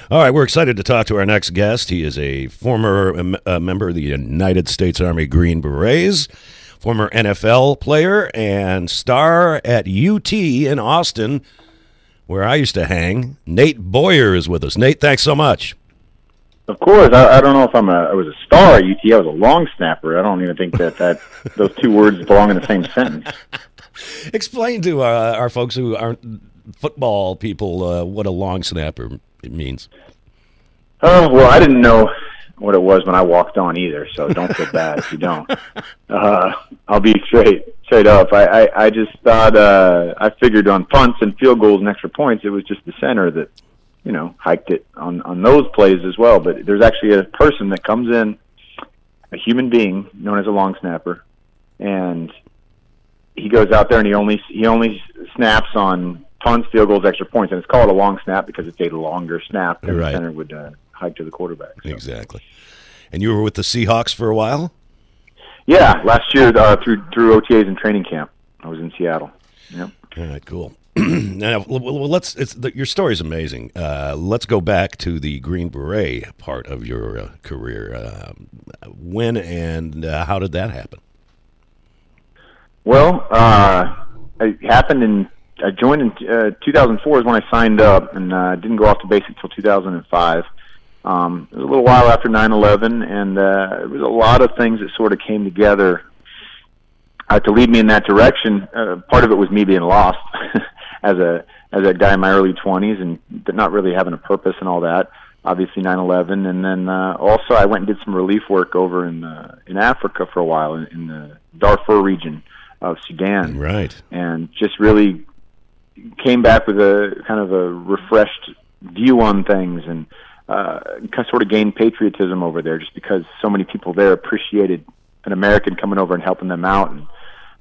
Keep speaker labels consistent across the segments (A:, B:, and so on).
A: All right, we're excited to talk to our next guest. He is a former member of the United States Army Green Berets, former NFL player, and star at UT in Austin, where I used to hang. Nate Boyer is with us. Nate, thanks so much.
B: Of course. I don't know if I was a star at UT. I was a long snapper. I don't even think that those two words belong in the same sentence.
A: Explain to our folks who aren't football people what a long snapper means.
B: Oh, well, I didn't know what it was when I walked on either, so don't feel bad if you don't. I'll be straight up. I just thought I figured on punts and field goals and extra points, it was just the center that, hiked it on those plays as well. But there's actually a person that comes in, a human being known as a long snapper, and he goes out there and he only snaps on punts, field goals, extra points, and it's called a long snap because it's a longer snap than the center would hike to the quarterback. So.
A: Exactly. And you were with the Seahawks for a while?
B: Yeah, last year through OTAs and training camp, I was in Seattle. Yep.
A: All right, cool. Now, your story's amazing. Let's go back to the Green Beret part of your career. When and how did that happen?
B: Well, it happened I joined in 2004 is when I signed up, and didn't go off to basic until 2005. It was a little while after 9/11, and there was a lot of things that sort of came together to lead me in that direction. Part of it was me being lost as a guy in my early 20s and not really having a purpose and all that. Obviously 9/11, and then also I went and did some relief work over in Africa for a while in the Darfur region of Sudan.
A: Right.
B: And just really came back with a kind of a refreshed view on things, and sort of gained patriotism over there just because so many people there appreciated an American coming over and helping them out, and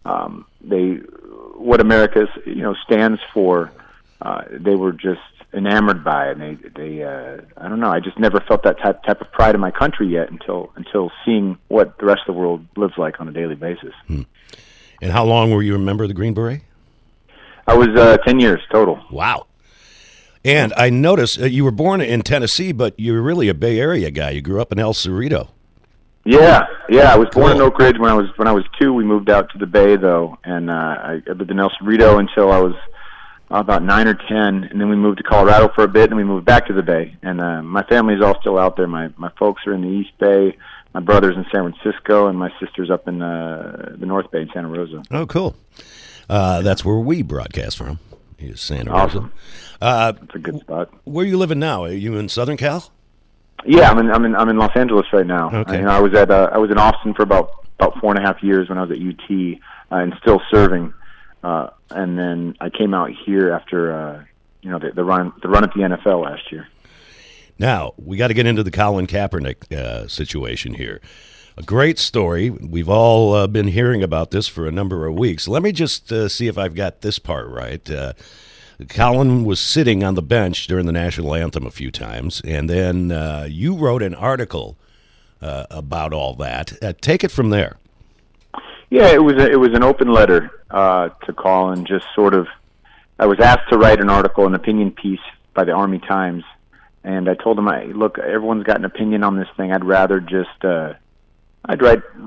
B: what America stands for, they were just enamored by it. And they I don't know, I just never felt that type of pride in my country yet until seeing what the rest of the world lives like on a daily basis.
A: And how long were you a member of the Green Beret?
B: I was 10 years total.
A: Wow. And I noticed you were born in Tennessee, but you're really a Bay Area guy. You grew up in El Cerrito.
B: Yeah. I was born in Oak Ridge. When I was 2, we moved out to the Bay, though, and I lived in El Cerrito until I was about 9 or 10, and then we moved to Colorado for a bit, and we moved back to the Bay. And my family's all still out there. My folks are in the East Bay. My brother's in San Francisco, and my sister's up in the North Bay in Santa Rosa.
A: Oh, cool. That's where we broadcast from. Is Santa Rosa.
B: Awesome. It's a good spot.
A: Where are you living now? Are you in Southern Cal?
B: Yeah, I'm in Los Angeles right now.
A: Okay.
B: I was in Austin for about 4.5 years when I was at UT, and still serving. And then I came out here after the run at the NFL last year.
A: Now we got to get into the Colin Kaepernick situation here. A great story. We've all been hearing about this for a number of weeks. Let me just see if I've got this part right. Colin was sitting on the bench during the national anthem a few times, and then you wrote an article about all that. Take it from there.
B: Yeah, it was an open letter to Colin. Just sort of, I was asked to write an article, an opinion piece by the Army Times, and I told him, look, everyone's got an opinion on this thing. I'd rather just I'd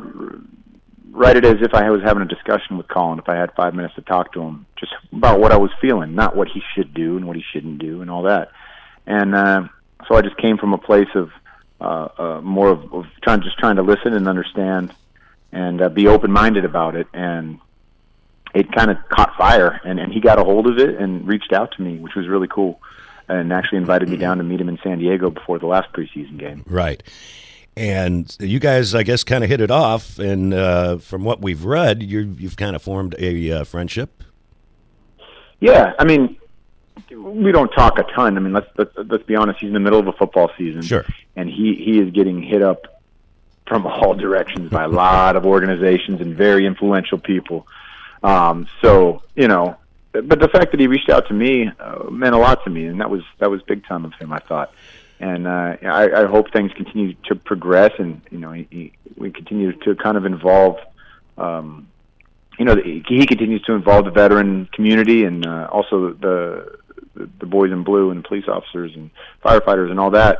B: write it as if I was having a discussion with Colin, if I had 5 minutes to talk to him, just about what I was feeling, not what he should do and what he shouldn't do and all that. And so I just came from a place of more of trying to listen and understand and be open-minded about it. And it kind of caught fire, and he got a hold of it and reached out to me, which was really cool, and actually invited me down to meet him in San Diego before the last preseason game.
A: Right. And you guys, I guess, kind of hit it off, and from what we've read, you've kind of formed a friendship.
B: Yeah, I mean, we don't talk a ton. I mean, let's be honest. He's in the middle of a football season,
A: sure,
B: and he is getting hit up from all directions by a lot of organizations and very influential people. So but the fact that he reached out to me meant a lot to me, and that was big time of him, I thought. And I hope things continue to progress, and we continue to kind of involve. He continues to involve the veteran community and also the the boys in blue and police officers and firefighters and all that,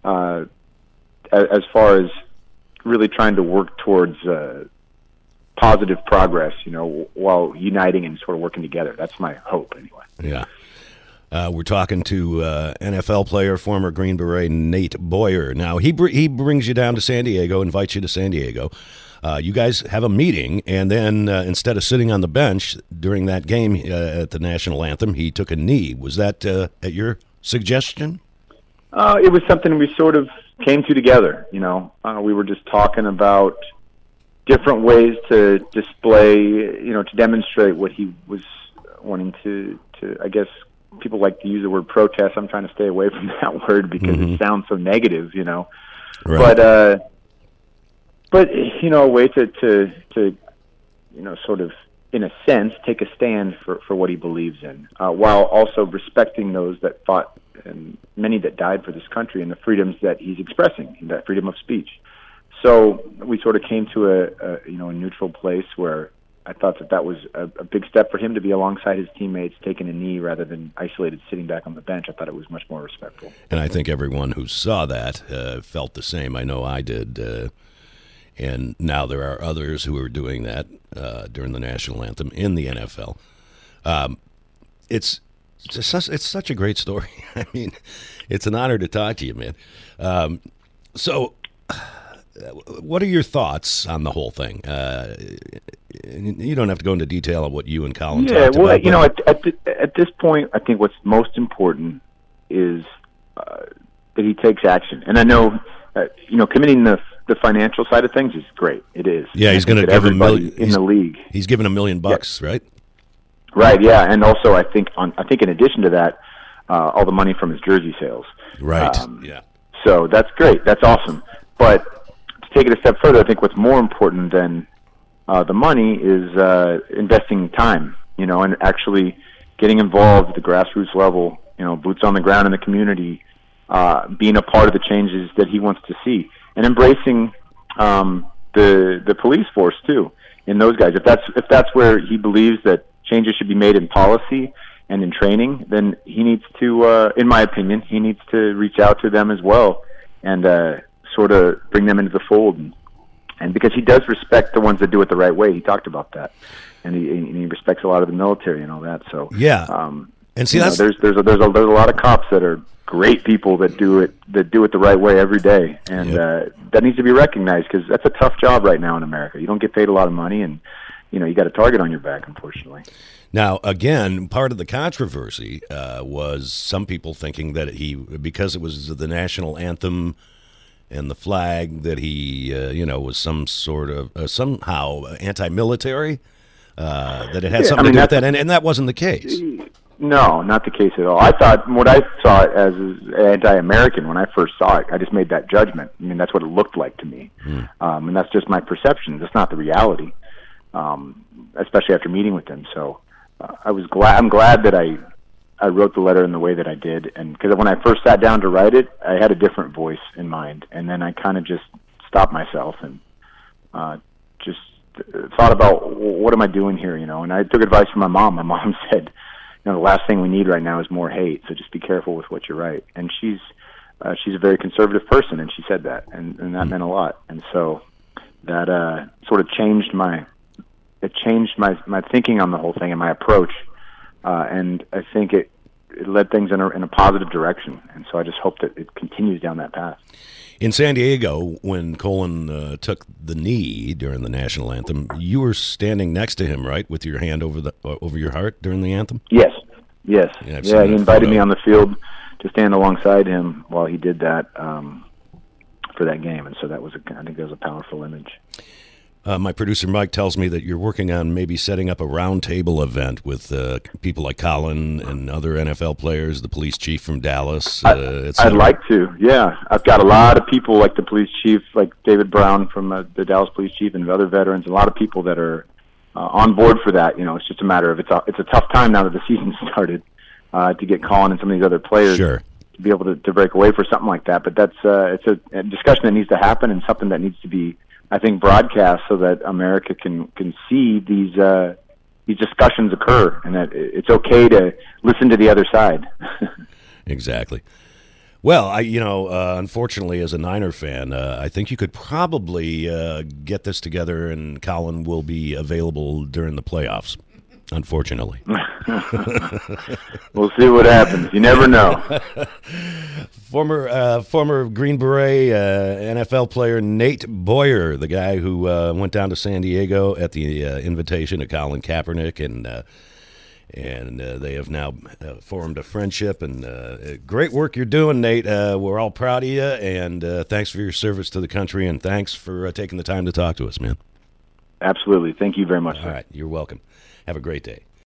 B: as far as really trying to work towards positive progress, while uniting and sort of working together. That's my hope, anyway.
A: Yeah. We're talking to NFL player, former Green Beret Nate Boyer. Now, he brings you down to San Diego, invites you to San Diego. You guys have a meeting, and then instead of sitting on the bench during that game at the national anthem, he took a knee. Was that at your suggestion?
B: It was something we sort of came to together. We were just talking about different ways to display, to demonstrate what he was wanting to I guess people like to use the word protest. I'm trying to stay away from that word because it sounds so negative, Right. But a way to sort of, in a sense, take a stand for what he believes in, while also respecting those that fought and many that died for this country and the freedoms that he's expressing, that freedom of speech. So we sort of came to a neutral place where I thought that was a big step for him to be alongside his teammates, taking a knee rather than isolated, sitting back on the bench. I thought it was much more respectful.
A: And I think everyone who saw that felt the same. I know I did. And now there are others who are doing that during the national anthem in the NFL. It's such a great story. I mean, it's an honor to talk to you, man. So what are your thoughts on the whole thing? You don't have to go into detail on what you and Colin talked about.
B: At this point, I think what's most important is that he takes action. And I know, committing the financial side of things is great. It is.
A: Yeah, he's going to give
B: everybody in the league.
A: He's given $1 million, right?
B: Right. Yeah, and also I think in addition to that, all the money from his jersey sales.
A: Right. Yeah.
B: So that's great. That's awesome. But to take it a step further, I think what's more important than the money is investing time. And actually getting involved at the grassroots level. Boots on the ground in the community, being a part of the changes that he wants to see. And embracing the police force too in those guys. If that's where he believes that changes should be made in policy and in training, then he needs to, in my opinion, he needs to reach out to them as well and sort of bring them into the fold. And because he does respect the ones that do it the right way, he talked about that, and he respects a lot of the military and all that. So
A: yeah, and see that's
B: there's a lot of cops that are great people that do it the right way every day, and that needs to be recognized because that's a tough job right now in America. You don't get paid a lot of money, and you got a target on your back, unfortunately.
A: Now, again, part of the controversy was some people thinking that because it was the national anthem and the flag, that he was some sort of somehow anti-military, that it had something to do with that, and that wasn't the case.
B: No, not the case at all. I thought what I saw it as is anti-American when I first saw it. I just made that judgment. I mean, that's what it looked like to me, and that's just my perception. That's not the reality, especially after meeting with him. So I'm glad that I wrote the letter in the way that I did, and because when I first sat down to write it, I had a different voice in mind, and then I kind of just stopped myself and just thought about what am I doing here, And I took advice from my mom. My mom said, the last thing we need right now is more hate, so just be careful with what you write. And she's a very conservative person, and she said that, and that meant a lot. And so that sort of changed my thinking on the whole thing and my approach. And I think it led things in a positive direction. And so I just hope that it continues down that path.
A: In San Diego, when Colin took the knee during the national anthem, you were standing next to him, right, with your hand over your heart during the anthem?
B: Yes. He invited me on the field to stand alongside him while he did that for that game. And so I think that was a powerful image.
A: My producer, Mike, tells me that you're working on maybe setting up a roundtable event with people like Colin and other NFL players, the police chief from Dallas,
B: I'd like to, yeah. I've got a lot of people like the police chief, like David Brown from the Dallas police chief and other veterans, a lot of people that are on board for that. It's just a matter of it's a tough time now that the season started to get Colin and some of these other players to be able to break away for something like that. But that's it's a discussion that needs to happen and something that needs to be, I think, broadcast so that America can see these these discussions occur, and that it's okay to listen to the other side.
A: Exactly. Well, unfortunately, as a Niner fan, I think you could probably get this together, and Colin will be available during the playoffs. Unfortunately.
B: We'll see what happens. You never know.
A: Former Green Beret NFL player Nate Boyer, the guy who went down to San Diego at the invitation of Colin Kaepernick, and they have now formed a friendship. And great work you're doing, Nate. We're all proud of you, and thanks for your service to the country, and thanks for taking the time to talk to us, man.
B: Absolutely. Thank you very much, sir.
A: All right. You're welcome. Have a great day.